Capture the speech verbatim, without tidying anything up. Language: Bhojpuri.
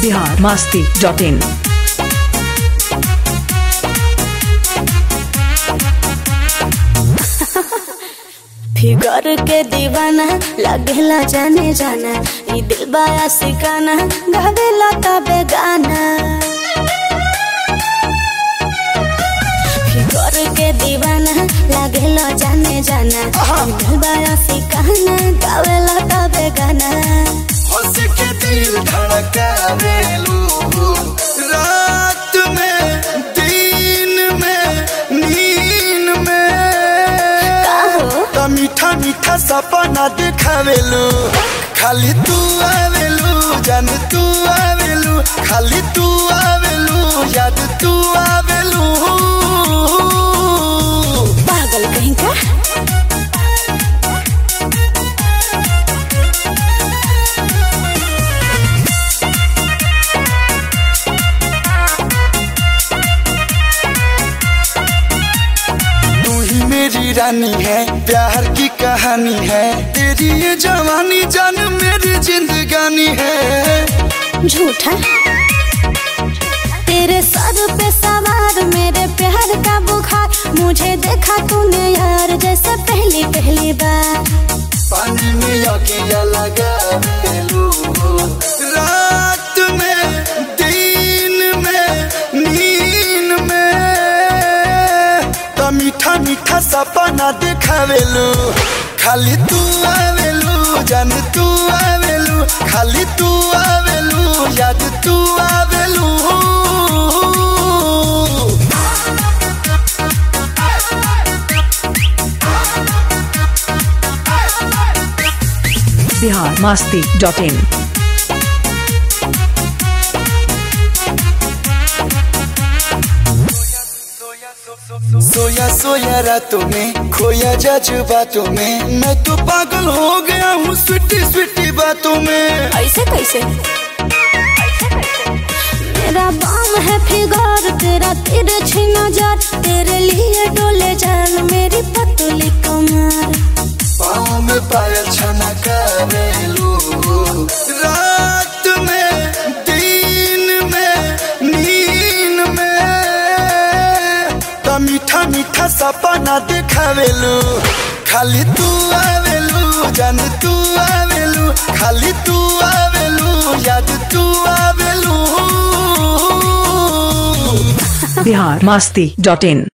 Bihar Masti dot in. Figure के दीवाना लगेला जाने जाना, ई दिल बाया सिकाना गावेला तबे गाना। फिगर के दीवाना लगेला जाने जाना, ई दिल बाया सिकाना गावेला तबे गाना। हंस के दिल धड़कावेलू रात में दिन में नींद में, तो मीठा मीठा सपना दिखावेलू। खाली तू आवेलू जान तू आवेलू, खाली तू आवेलू याद तू आवेलू। पागल कहीं का मेरी रानी है, प्यार की कहानी है, तेरी ये जवानी जान मेरी जिंदगानी है। झूठा तेरे सर पे सवार मेरे प्यार का बुखार, मुझे देखा तूने यार जैसे पहली पहली बार। पानी में अकेला लगा मेलू रात में दिन में नींद में, तो मीठा मीठा सपना दिखावेलू। खाली तू आवेलू जान तू आवेलू, खाली तू आवेलू याद तू आवेलू। बिहार मस्ती डॉट इन। सोया सोया रातों में खोया जज्बातों में, मैं तो पागल हो गया हूँ स्वीटी स्वीटी बातों में। ऐसे कैसे मेरा बाम है फिगर तेरा तिरछी नजर, तेरे लिए डोले जान मेरी पतली कमर। पाँव में पायल छना करेलू रात में दिन में नींद में, तो मीठा मीठा सपना दिखावेलू। खाली तू आवेलू जान तू आवेलू, खाली तू आवेलू याद तू आवेलू। बिहार मस्ती डॉट इन।